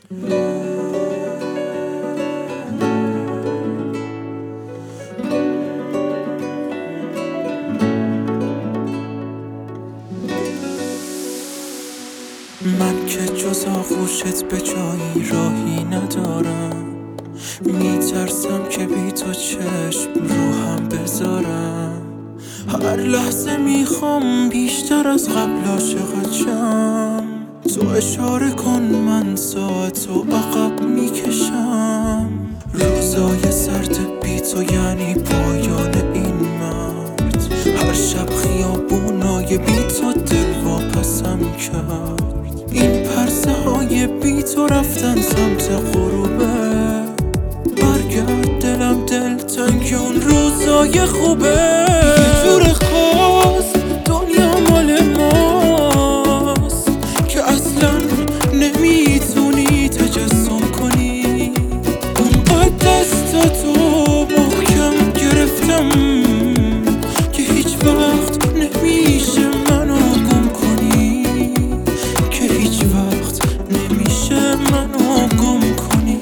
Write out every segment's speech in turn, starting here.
من که جز آغوشت به جایی راهی ندارم، میترسم که بی تو چشم رو هم بذارم. هر لحظه میخوام بیشتر از قبل عاشقت شم. تو اشاره کن من ساعتو عقب میکشم. روزای سرد بی تو یعنی پایان این مرد. هر شب خیابونای بی تو دل واپسم کرد. این پرسه های بی تو رفتن سمت غروبه. برگرد دلم دلتنگ اون روزای خوبه. یه جور خاص دنیا مال ماست که اصلا نمیتونی تجسم کنی. اونقدر دستاتو محکم گرفتم که هیچ وقت نمیشه منو گم کنی. که هیچ وقت نمیشه منو گم کنی.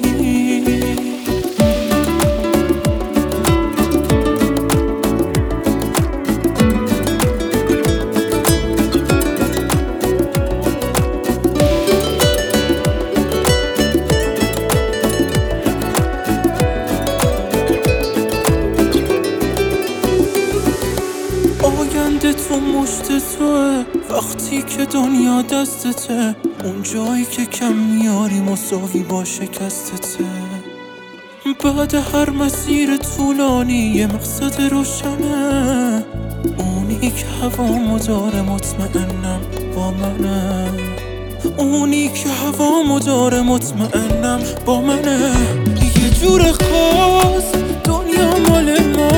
آینده تو مشت توه وقتی که دنیا دستته. اون جایی که کم میاری مساوی با شکستته. بعد هر مسیر طولانی یه مقصد روشنه. اونی که هوامو داره مطمئنم با منه. اونی که هوامو داره مطمئنم با منه. یه جور خاص دنیا مال ما